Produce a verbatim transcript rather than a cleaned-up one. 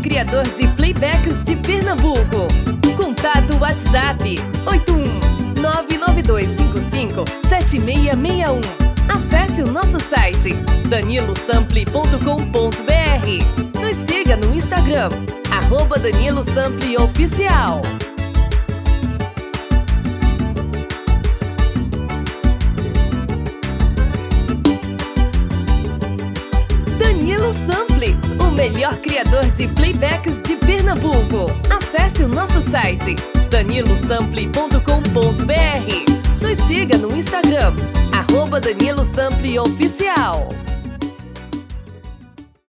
criador de playbacks de Pernambuco. Contato WhatsApp oito um nove nove dois cinco cinco sete seis seis um. Acesse o nosso site danilo sample ponto com ponto br. Nos siga no Instagram, arroba Danilo Sample Oficial. Danilo Sample, o melhor criador de playbacks de Pernambuco. Acesse o nosso site danilo sample ponto com ponto br. Nos siga no Instagram, arroba Danilo Sample Oficial.